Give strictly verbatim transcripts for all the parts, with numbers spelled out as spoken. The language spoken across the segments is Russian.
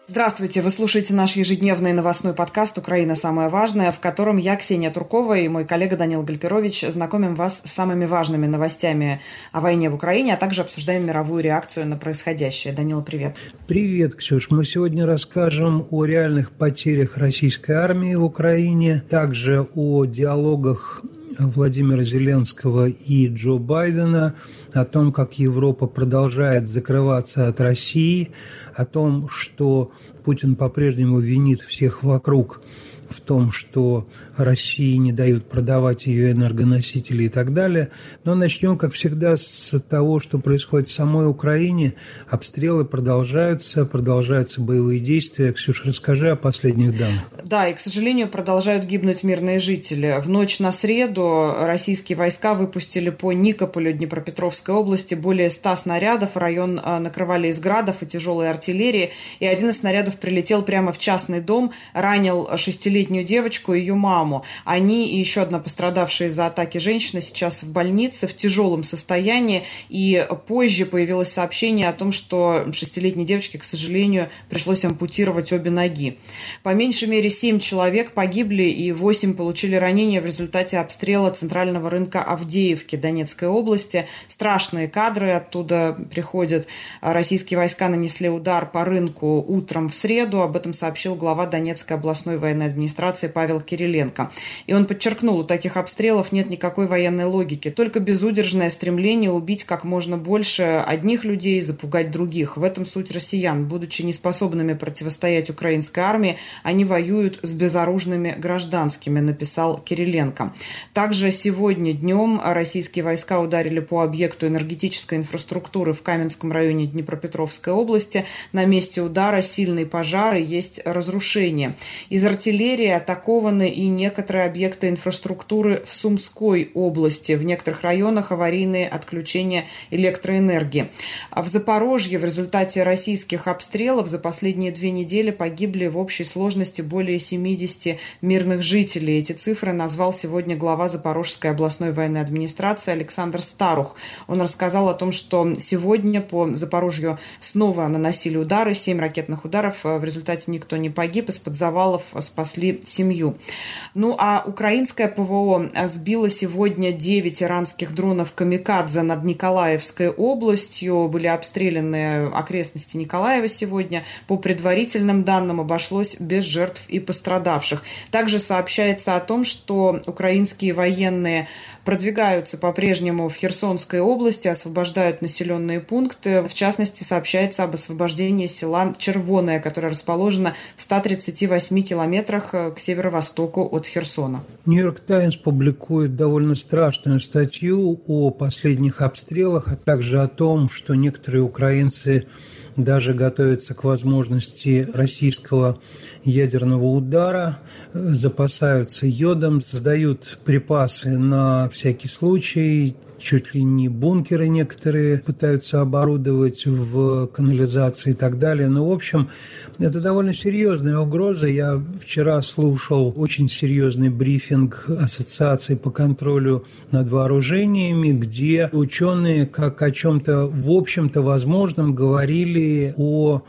Здравствуйте, вы слушаете наш ежедневный новостной подкаст «Украина. Самое важное», в котором я, Ксения Туркова, и мой коллега Данил Гальперович знакомим вас с самыми важными новостями о войне в Украине, а также обсуждаем мировую реакцию на происходящее. Данил, привет. Привет, Ксюш. Мы сегодня расскажем о реальных потерях российской армии в Украине, также о диалогах Владимира Зеленского и Джо Байдена, о том, как Европа продолжает закрываться от России, о том, что Путин по-прежнему винит всех вокруг в том, что России не дают продавать ее энергоносители и так далее. Но начнем, как всегда, с того, что происходит в самой Украине. Обстрелы продолжаются, продолжаются боевые действия. Ксюша, расскажи о последних данных. Да, и, к сожалению, продолжают гибнуть мирные жители. В ночь на среду российские войска выпустили по Никополю Днепропетровской области более ста снарядов. Район накрывали из градов и тяжелой артиллерии. И один из снарядов прилетел прямо в частный дом, ранил шестилетнюю девочку и ее маму. Они и еще одна пострадавшая из-за атаки женщина сейчас в больнице в тяжелом состоянии. И позже появилось сообщение о том, что шестилетней девочке, к сожалению, пришлось ампутировать обе ноги. По меньшей мере семь человек погибли и восемь получили ранения в результате обстрела центрального рынка Авдеевки Донецкой области. Страшные кадры оттуда приходят. Российские войска нанесли удар по рынку утром в среду. Об этом сообщил глава Донецкой областной военной администрации Павел Кириленко. И он подчеркнул, у таких обстрелов нет никакой военной логики, только безудержное стремление убить как можно больше одних людей, запугать других. В этом суть россиян. Будучи неспособными противостоять украинской армии, они воюют с безоружными гражданскими, написал Кириленко. Также сегодня днем российские войска ударили по объекту энергетической инфраструктуры в Каменском районе Днепропетровской области. На месте удара сильный пожар и есть разрушения. Из артиллерии атакованы и некоторые объекты инфраструктуры в Сумской области. В некоторых районах аварийные отключения электроэнергии. В Запорожье в результате российских обстрелов за последние две недели погибли в общей сложности более семидесяти мирных жителей. Эти цифры назвал сегодня глава Запорожской областной военной администрации Александр Старух. Он рассказал о том, что сегодня по Запорожью снова наносили удары, семь ракетных ударов. В результате никто не погиб. Из-под завалов спасли семью. Ну а украинское ПВО сбило сегодня девять иранских дронов «Камикадзе» над Николаевской областью. Были обстреляны окрестности Николаева сегодня. По предварительным данным обошлось без жертв и пострадавших. Также сообщается о том, что украинские военные продвигаются по-прежнему в Херсонской области, освобождают населенные пункты. В частности, сообщается об освобождении села Червоное, которое расположено в ста тридцати восьми километрах к северо-востоку от Херсона. Нью-Йорк Таймс публикует довольно страшную статью о последних обстрелах, а также о том, что некоторые украинцы даже готовятся к возможности российского ядерного удара, запасаются йодом, создают припасы на всякий случай. Чуть ли не бункеры некоторые пытаются оборудовать в канализации и так далее. Но, в общем, это довольно серьезная угроза. Я вчера слушал очень серьезный брифинг Ассоциации по контролю над вооружениями, где ученые как о чем-то, в общем-то, возможном говорили о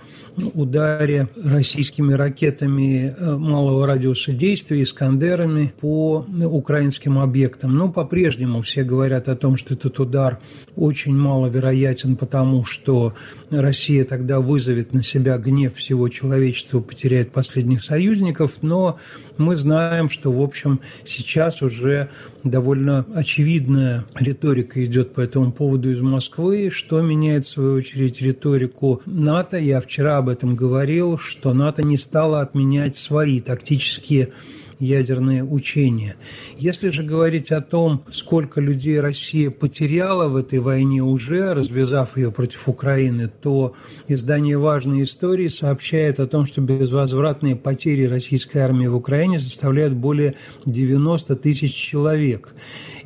ударе российскими ракетами малого радиуса действия, «Искандерами» по украинским объектам. Но по-прежнему все говорят о том, что этот удар очень маловероятен, потому что Россия тогда вызовет на себя гнев всего человечества, потеряет последних союзников. Но мы знаем, что, в общем, сейчас уже довольно очевидная риторика идет по этому поводу из Москвы, что меняет, в свою очередь, риторику НАТО. Я вчера об этом говорил, что НАТО не стало отменять свои тактические ядерные учения. Если же говорить о том, сколько людей Россия потеряла в этой войне уже, развязав ее против Украины, то издание «Важные истории» сообщает о том, что безвозвратные потери российской армии в Украине составляют более девяноста тысяч человек.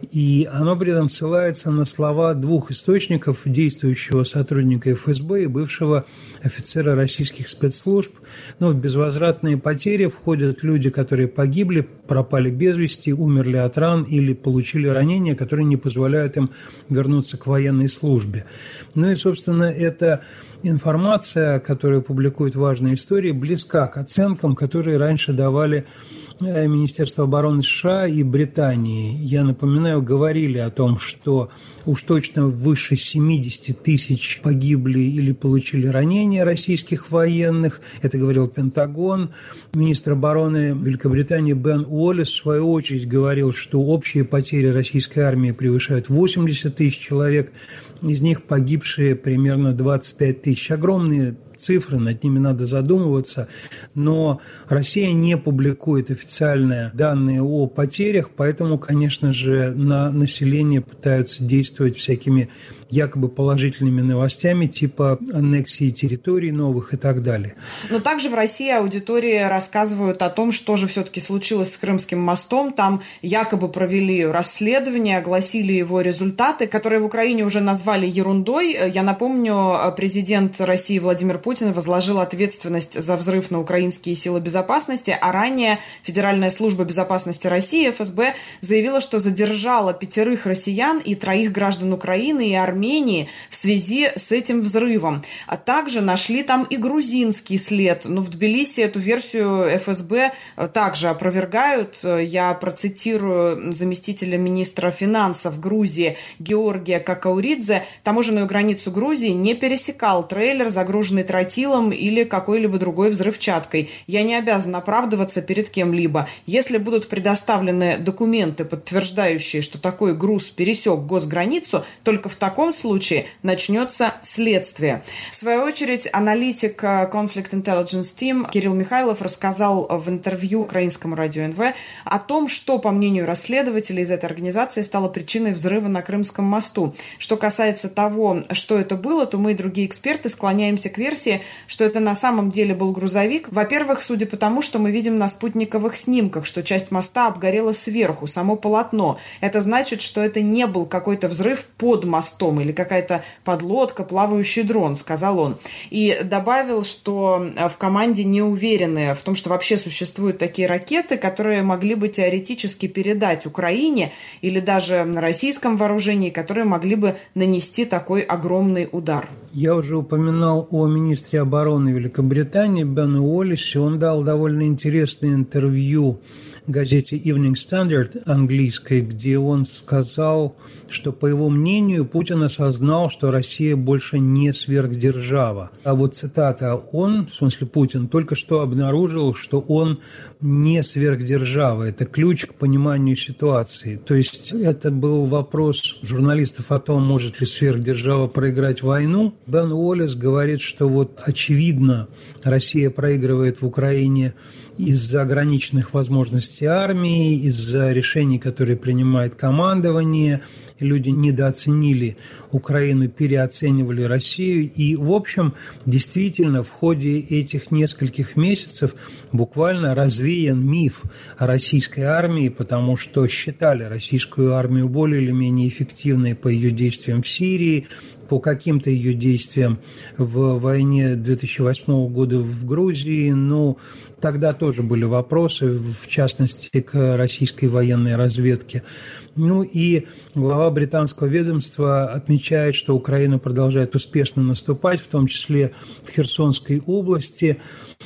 И оно при этом ссылается на слова двух источников, действующего сотрудника эф эс бэ и бывшего офицера российских спецслужб. Ну, в безвозвратные потери входят люди, которые погибли, пропали без вести, умерли от ран или получили ранения, которые не позволяют им вернуться к военной службе. Ну и, собственно, эта информация, которую публикуют «Важные истории», близка к оценкам, которые раньше давали Министерство обороны США и Британии. Я напоминаю, говорили о том, что уж точно выше семьдесят тысяч погибли или получили ранения российских военных. Это говорил Пентагон. Министр обороны Великобритании Бен Уоллес в свою очередь говорил, что общие потери российской армии превышают восемьдесят тысяч человек. Из них погибшие примерно двадцать пять тысяч. Огромные цифры, над ними надо задумываться, но Россия не публикует официальные данные о потерях, поэтому, конечно же, на население пытаются действовать всякими якобы положительными новостями, типа аннексии территорий новых и так далее. Но также в России аудитории рассказывают о том, что же все-таки случилось с Крымским мостом. Там якобы провели расследование, огласили его результаты, которые в Украине уже назвали ерундой. Я напомню, президент России Владимир Путин возложил ответственность за взрыв на украинские силы безопасности, а ранее Федеральная служба безопасности России, эф эс бэ, заявила, что задержала пятерых россиян и троих граждан Украины и Армении Армении в связи с этим взрывом. А также нашли там и грузинский след. Но в Тбилиси эту версию эф эс бэ также опровергают. Я процитирую заместителя министра финансов Грузии Георгия Какауридзе. Таможенную границу Грузии не пересекал трейлер, загруженный тротилом или какой-либо другой взрывчаткой. Я не обязан оправдываться перед кем-либо. Если будут предоставлены документы, подтверждающие, что такой груз пересек госграницу, только в таком В таком случае начнется следствие. В свою очередь, аналитик Conflict Intelligence Team Кирилл Михайлов рассказал в интервью украинскому радио эн вэ о том, что, по мнению расследователей из этой организации, стало причиной взрыва на Крымском мосту. Что касается того, что это было, то мы и другие эксперты склоняемся к версии, что это на самом деле был грузовик. Во-первых, судя по тому, что мы видим на спутниковых снимках, что часть моста обгорела сверху, само полотно. Это значит, что это не был какой-то взрыв под мостом или какая-то подлодка, плавающий дрон, сказал он. И добавил, что в команде не уверены в том, что вообще существуют такие ракеты, которые могли бы теоретически передать Украине или даже на российском вооружении, которые могли бы нанести такой огромный удар. Я уже упоминал о министре обороны Великобритании Бене Уоллесе. Он дал довольно интересное интервью газете Evening Standard английской, где он сказал, что, по его мнению, Путин осознал, что Россия больше не сверхдержава. А вот цитата: он, в смысле Путин, только что обнаружил, что он не сверхдержава. Это ключ к пониманию ситуации. То есть это был вопрос журналистов о том, может ли сверхдержава проиграть войну. Бен Уоллес говорит, что вот очевидно, Россия проигрывает в Украине из-за ограниченных возможностей армии, из-за решений, которые принимает командование. Люди недооценили Украину, переоценивали Россию. И, в общем, действительно, в ходе этих нескольких месяцев буквально развеян миф о российской армии, потому что считали российскую армию более или менее эффективной по ее действиям в Сирии, по каким-то ее действиям в войне две тысячи восьмого года в Грузии. Ну, тогда тоже были вопросы, в частности, к российской военной разведке. Ну и глава британского ведомства отмечает, что Украина продолжает успешно наступать, в том числе в Херсонской области.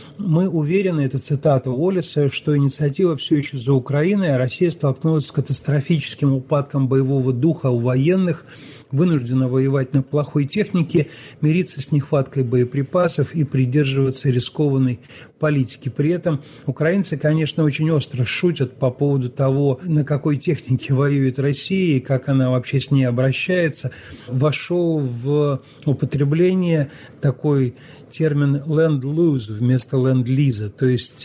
Мы уверены, это цитата Уоллеса, что инициатива все еще за Украиной, а Россия столкнулась с катастрофическим упадком боевого духа у военных, вынуждена воевать на плохой технике, мириться с нехваткой боеприпасов и придерживаться рискованной политики. При этом украинцы, конечно, очень остро шутят по поводу того, на какой технике воюет Россия и как она вообще с ней обращается. Вошел в употребление такой термин «land-lose» вместо ленд-лиза, то есть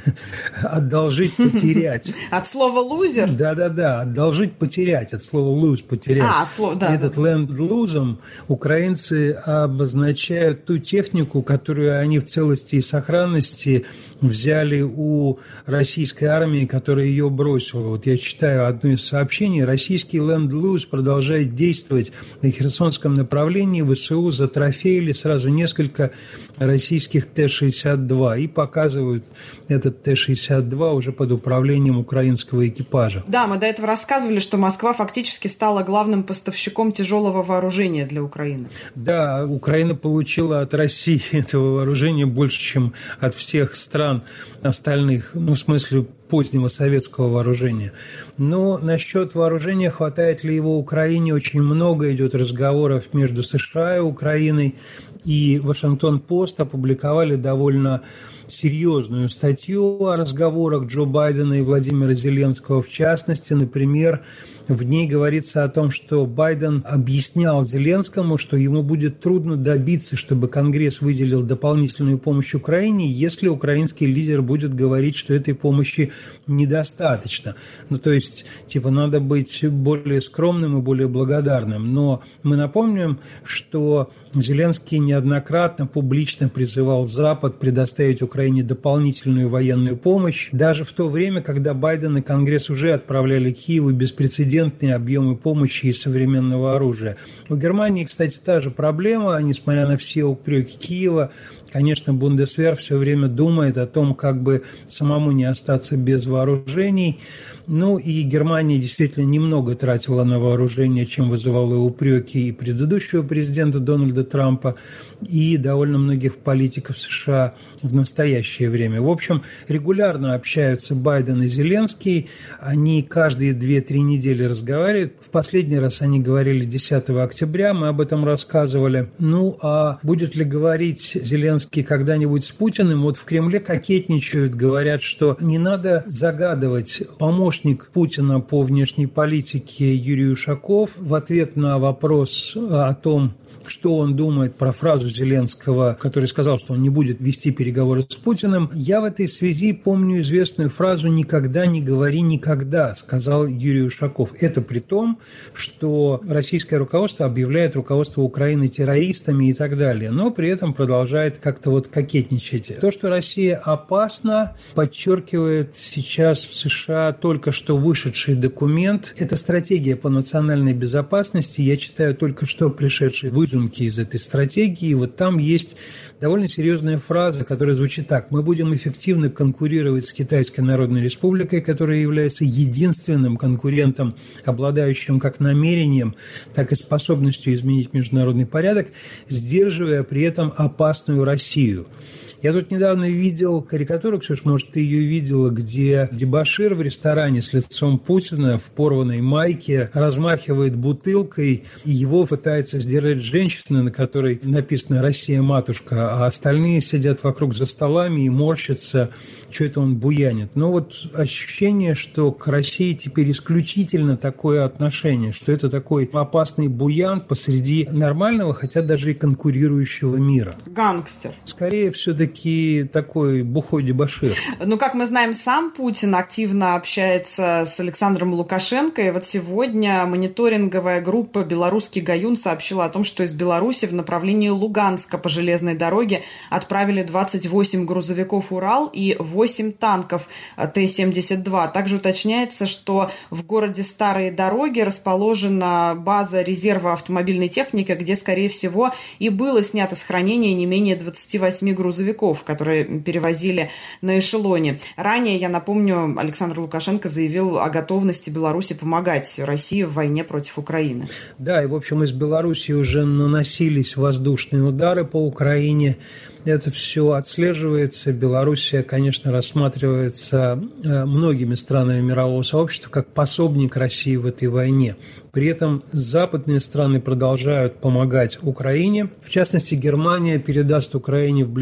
одолжить, потерять. От слова «лузер»? Да-да-да, одолжить, потерять, от слова «луз» — потерять. А, от слова, да. Этот ленд-лузом украинцы обозначают ту технику, которую они в целости и сохранности взяли у российской армии, которая ее бросила. Вот я читаю одно из сообщений. Российский ленд-луз продолжает действовать на Херсонском направлении. ВСУ затрофеяли сразу несколько российских Т шестьдесят два и показывают этот Т шестьдесят два уже под управлением украинского экипажа. Да, мы до этого рассказывали, что Москва фактически стала главным поставщиком тяжелого вооружения для Украины. Да, Украина получила от России этого вооружения больше, чем от всех стран остальных, ну, в смысле позднего советского вооружения. Но насчет вооружения, хватает ли его Украине, очень много идет разговоров между США и Украиной, и Вашингтон-Пост опубликовали довольно серьезную статью о разговорах Джо Байдена и Владимира Зеленского. В частности, например, в ней говорится о том, что Байден объяснял Зеленскому, что ему будет трудно добиться, чтобы Конгресс выделил дополнительную помощь Украине, если украинский лидер будет говорить, что этой помощи недостаточно. Ну, то есть, типа, надо быть более скромным и более благодарным. Но мы напомним, что Зеленский неоднократно публично призывал Запад предоставить Украине дополнительную военную помощь, даже в то время, когда Байден и Конгресс уже отправляли Киеву беспрецедентные объемы помощи и современного оружия. У Германии, кстати, та же проблема, несмотря на все упреки Киева. Конечно, Бундесвер все время думает о том, как бы самому не остаться без вооружений. Ну и Германия действительно немного тратила на вооружение, чем вызывало упреки и предыдущего президента Дональда Трампа, и довольно многих политиков США в настоящее время. В общем, регулярно общаются Байден и Зеленский. Они каждые две-три недели разговаривают. В последний раз они говорили десятого октября, мы об этом рассказывали. Ну, а будет ли говорить Зеленский когда-нибудь с Путиным? Вот в Кремле кокетничают, говорят, что не надо загадывать. Помощник Путина по внешней политике Юрий Ушаков в ответ на вопрос о том, что он думает про фразу Зеленского, который сказал, что он не будет вести переговоры с Путиным. Я в этой связи помню известную фразу «никогда не говори никогда», сказал Юрий Ушаков. Это при том, что российское руководство объявляет руководство Украины террористами и так далее, но при этом продолжает как-то вот кокетничать. То, что Россия опасна, подчеркивает сейчас в США только что вышедший документ. Это стратегия по национальной безопасности. Я читаю только что пришедший вызов из этой стратегии. Вот там есть довольно серьезная фраза, которая звучит так: мы будем эффективно конкурировать с Китайской Народной Республикой, которая является единственным конкурентом, обладающим как намерением, так и способностью изменить международный порядок, сдерживая при этом опасную Россию. Я тут недавно видел карикатуру, Ксюш, может, ты ее видела, где дебошир в ресторане с лицом Путина в порванной майке размахивает бутылкой, и его пытается сдержать женщина, на которой написано «Россия-матушка», а остальные сидят вокруг за столами и морщатся, что это он буянит. Но вот ощущение, что к России теперь исключительно такое отношение, что это такой опасный буян посреди нормального, хотя даже и конкурирующего мира. Гангстер. Скорее, все-таки такой бухой дебошир. Ну, как мы знаем, сам Путин активно общается с Александром Лукашенко. И вот сегодня мониторинговая группа «Белорусский Гаюн» сообщила о том, что из Беларуси в направлении Луганска по железной дороге отправили двадцать восемь грузовиков «Урал» и восемь танков Т семьдесят два. Также уточняется, что в городе Старые Дороги расположена база резерва автомобильной техники, где, скорее всего, и было снято с хранения не менее двадцать восемь грузовиков, которые перевозили на эшелоне. Ранее, я напомню, Александр Лукашенко заявил о готовности Беларуси помогать России в войне против Украины. Да, и, в общем, из Беларуси уже наносились воздушные удары по Украине. Это все отслеживается. Белоруссия, конечно, рассматривается многими странами мирового сообщества как пособник России в этой войне. При этом западные страны продолжают помогать Украине. В частности, Германия передаст Украине в ближайшие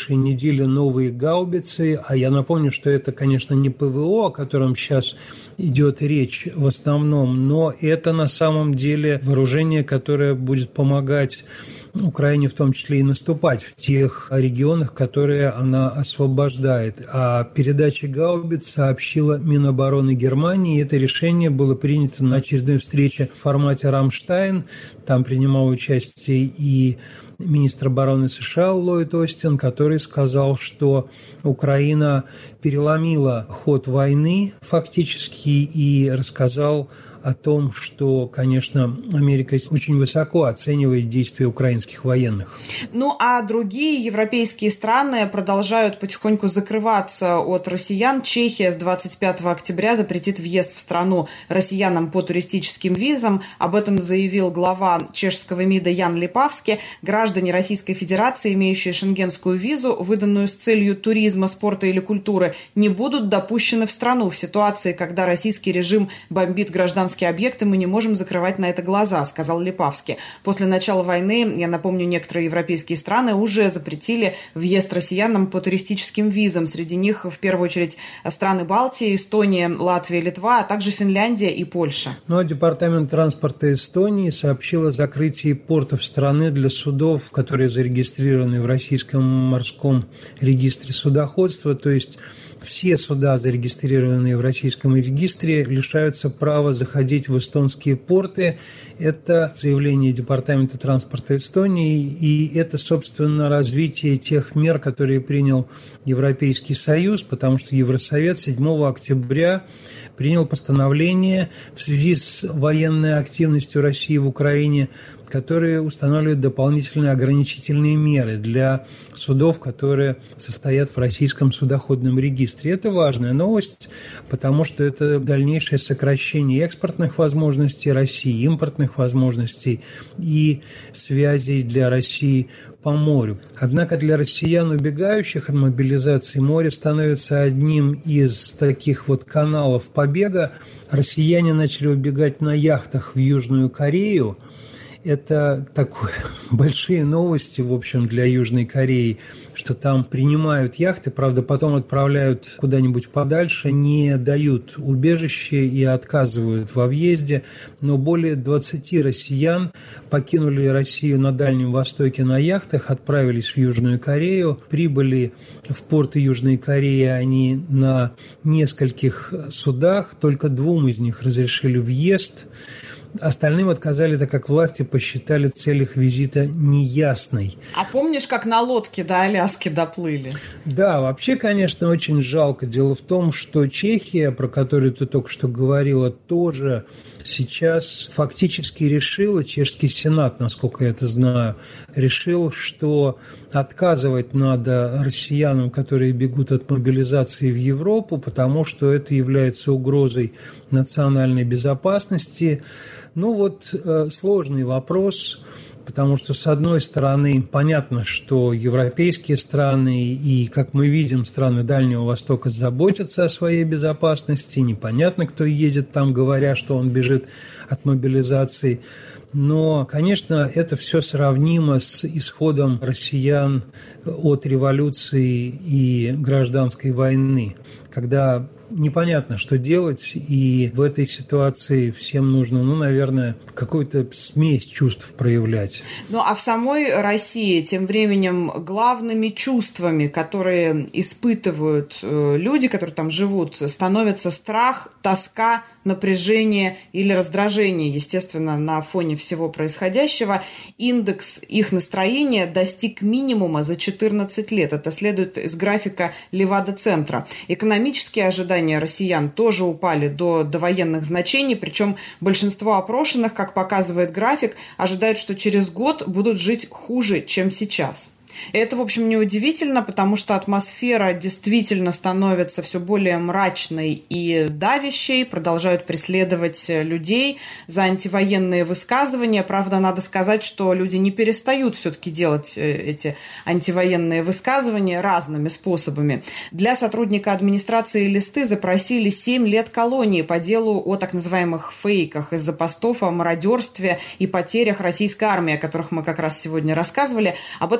ближайшие недели новые гаубицы. А я напомню, что это, конечно, не ПВО, о котором сейчас идет речь в основном, но это на самом деле вооружение, которое будет помогать Украине в том числе и наступать в тех регионах, которые она освобождает. А передаче гаубиц сообщила Минобороны Германии. Это решение было принято на очередной встрече в формате «Рамштайн». Там принимал участие и министр обороны США Ллойд Остин, который сказал, что Украина переломила ход войны фактически, и рассказал о том, что, конечно, Америка очень высоко оценивает действия украинских военных. Ну, а другие европейские страны продолжают потихоньку закрываться от россиян. Чехия с двадцать пятого октября запретит въезд в страну россиянам по туристическим визам. Об этом заявил глава чешского МИДа Ян Липавски. Граждане Российской Федерации, имеющие шенгенскую визу, выданную с целью туризма, спорта или культуры, не будут допущены в страну. В ситуации, когда российский режим бомбит гражданские объекты, мы не можем закрывать на это глаза, сказал Липавски. После начала войны, я напомню, некоторые европейские страны уже запретили въезд россиянам по туристическим визам. Среди них, в первую очередь, страны Балтии, Эстония, Латвия, Литва, а также Финляндия и Польша. Ну а Департамент транспорта Эстонии сообщил о закрытии портов страны для судов, которые зарегистрированы в Российском морском регистре судоходства, то есть все суда, зарегистрированные в российском регистре, лишаются права заходить в эстонские порты. Это заявление Департамента транспорта Эстонии, и это, собственно, развитие тех мер, которые принял Европейский Союз, потому что Евросовет седьмого октября принял постановление в связи с военной активностью России в Украине, которые устанавливают дополнительные ограничительные меры для судов, которые состоят в российском судоходном регистре. Это важная новость, потому что это дальнейшее сокращение экспортных возможностей России, импортных возможностей и связей для России по морю. Однако для россиян, убегающих от мобилизации, море становится одним из таких вот каналов побега. Россияне начали убегать на яхтах в Южную Корею. Это такое большие новости, в общем, для Южной Кореи, что там принимают яхты, правда, потом отправляют куда-нибудь подальше, не дают убежище и отказывают во въезде. Но более двадцати россиян покинули Россию на Дальнем Востоке на яхтах, отправились в Южную Корею, прибыли в порты Южной Кореи они на нескольких судах, только двум из них разрешили въезд. Остальным отказали, так как власти посчитали цель их визита неясной. А помнишь, как на лодке до Аляски доплыли? Да, вообще, конечно, очень жалко. Дело в том, что Чехия, про которую ты только что говорила, тоже сейчас фактически решила, чешский сенат, насколько я это знаю, решил, что отказывать надо россиянам, которые бегут от мобилизации в Европу, потому что это является угрозой национальной безопасности. Ну вот э, сложный вопрос, потому что, с одной стороны, понятно, что европейские страны и, как мы видим, страны Дальнего Востока заботятся о своей безопасности. Непонятно, кто едет там, говоря, что он бежит от мобилизации. Но, конечно, это все сравнимо с исходом россиян от революции и гражданской войны, когда непонятно, что делать, и в этой ситуации всем нужно, ну, наверное, какую-то смесь чувств проявлять. Ну, а в самой России тем временем главными чувствами, которые испытывают люди, которые там живут, становятся страх, тоска, напряжение или раздражение. Естественно, на фоне всего происходящего индекс их настроения достиг минимума за четырнадцать лет. Это следует из графика Левада-центра. Экономические ожидания россиян тоже упали до довоенных значений, причем большинство опрошенных, как показывает график, ожидают, что через год будут жить хуже, чем сейчас. Это, в общем, неудивительно, потому что атмосфера действительно становится все более мрачной и давящей, продолжают преследовать людей за антивоенные высказывания. Правда, надо сказать, что люди не перестают все-таки делать эти антивоенные высказывания разными способами. Для сотрудника администрации Элисты запросили семь лет колонии по делу о так называемых фейках из-за постов о мародерстве и потерях российской армии, о которых мы как раз сегодня рассказывали. Об этом сообщает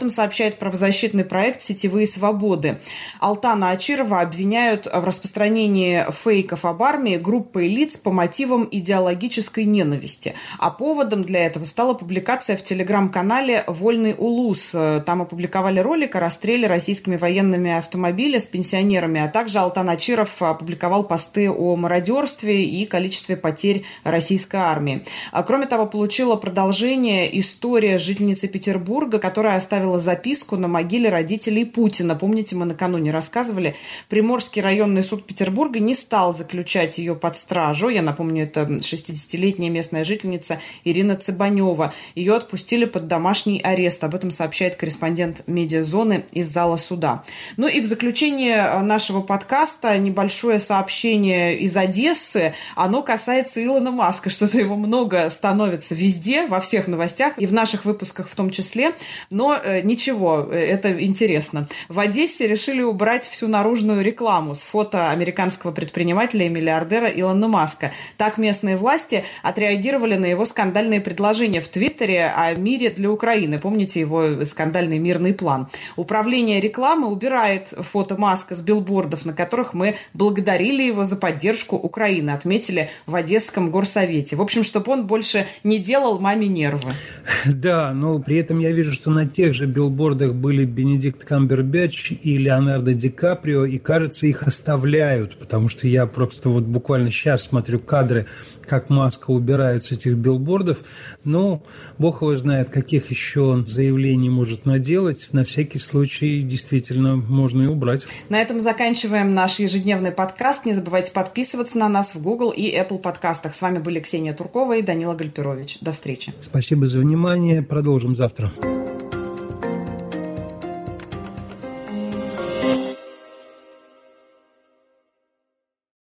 сообщает правозащитный проект «Сетевые свободы». Алтана Очирова обвиняют в распространении фейков об армии группой лиц по мотивам идеологической ненависти. А поводом для этого стала публикация в телеграм-канале «Вольный Улус». Там опубликовали ролик о расстреле российскими военными автомобиля с пенсионерами, а также Алтан Очиров опубликовал посты о мародерстве и количестве потерь российской армии. Кроме того, получила продолжение история жительницы Петербурга, которая оставила записку на могиле родителей Путина. Помните, мы накануне рассказывали, Приморский районный суд Петербурга не стал заключать ее под стражу. Я напомню, это шестидесятилетняя местная жительница Ирина Цыбанева. Ее отпустили под домашний арест. Об этом сообщает корреспондент «Медиазоны» из зала суда. Ну и в заключение нашего подкаста небольшое сообщение из Одессы. Оно касается Илона Маска. Что-то его много становится везде, во всех новостях и в наших выпусках в том числе. Но э, ничего, это интересно. В Одессе решили убрать всю наружную рекламу с фото американского предпринимателя и миллиардера Илона Маска. Так местные власти отреагировали на его скандальные предложения в Твиттере о мире для Украины. Помните его скандальный мирный план? Управление рекламы убирает фото Маска с билбордов, на которых мы благодарили его за поддержку Украины, отметили в Одесском горсовете. В общем, чтобы он больше не делал маме нервы. Да, но при этом я вижу, что на тех же билбордах были Бенедикт Камбербэтч и Леонардо Ди Каприо, и, кажется, их оставляют, потому что я просто вот буквально сейчас смотрю кадры, как Маска убирают с этих билбордов. Ну, бог его знает, каких еще он заявлений может наделать. На всякий случай действительно можно и убрать. На этом заканчиваем наш ежедневный подкаст. Не забывайте подписываться на нас в Google и Apple подкастах. С вами были Ксения Туркова и Данила Гальперович. До встречи. Спасибо за внимание. Продолжим завтра.